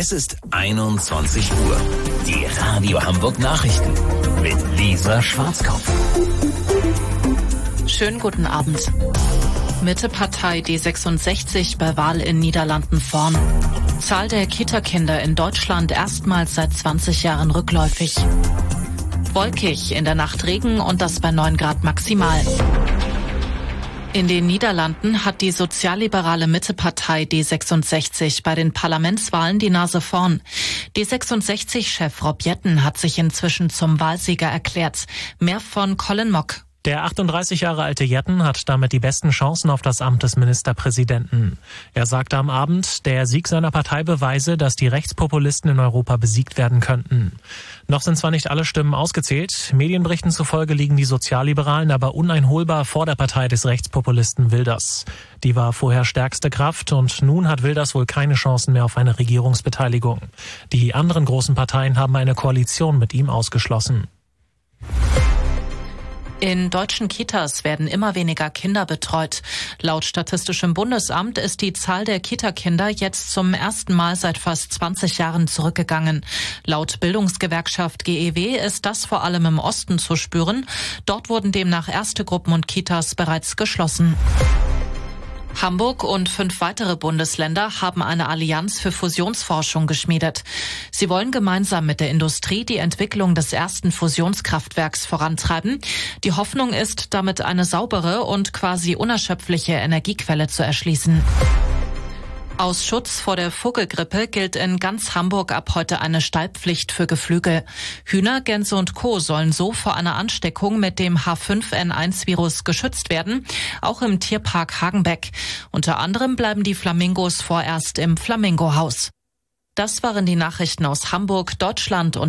Es ist 21 Uhr. Die Radio Hamburg Nachrichten mit Lisa Schwarzkopf. Schönen guten Abend. Mitte-Partei D66 bei Wahl in Niederlanden vorn. Zahl der Kita-Kinder in Deutschland erstmals seit 20 Jahren rückläufig. Wolkig, in der Nacht Regen und das bei 9 Grad maximal. In den Niederlanden hat die sozialliberale Mitte-Partei D66 bei den Parlamentswahlen die Nase vorn. D66-Chef Rob Jetten hat sich inzwischen zum Wahlsieger erklärt. Mehr von Colin Mock. Der 38 Jahre alte Jetten hat damit die besten Chancen auf das Amt des Ministerpräsidenten. Er sagte am Abend, der Sieg seiner Partei beweise, dass die Rechtspopulisten in Europa besiegt werden könnten. Noch sind zwar nicht alle Stimmen ausgezählt, Medienberichten zufolge liegen die Sozialliberalen aber uneinholbar vor der Partei des Rechtspopulisten Wilders. Die war vorher stärkste Kraft und nun hat Wilders wohl keine Chancen mehr auf eine Regierungsbeteiligung. Die anderen großen Parteien haben eine Koalition mit ihm ausgeschlossen. In deutschen Kitas werden immer weniger Kinder betreut. Laut Statistischem Bundesamt ist die Zahl der Kita-Kinder jetzt zum ersten Mal seit fast 20 Jahren zurückgegangen. Laut Bildungsgewerkschaft GEW ist das vor allem im Osten zu spüren. Dort wurden demnach erste Gruppen und Kitas bereits geschlossen. Hamburg und 5 weitere Bundesländer haben eine Allianz für Fusionsforschung geschmiedet. Sie wollen gemeinsam mit der Industrie die Entwicklung des ersten Fusionskraftwerks vorantreiben. Die Hoffnung ist, damit eine saubere und quasi unerschöpfliche Energiequelle zu erschließen. Aus Schutz vor der Vogelgrippe gilt in ganz Hamburg ab heute eine Stallpflicht für Geflügel. Hühner, Gänse und Co. sollen so vor einer Ansteckung mit dem H5N1-Virus geschützt werden, auch im Tierpark Hagenbeck. Unter anderem bleiben die Flamingos vorerst im Flamingohaus. Das waren die Nachrichten aus Hamburg, Deutschland und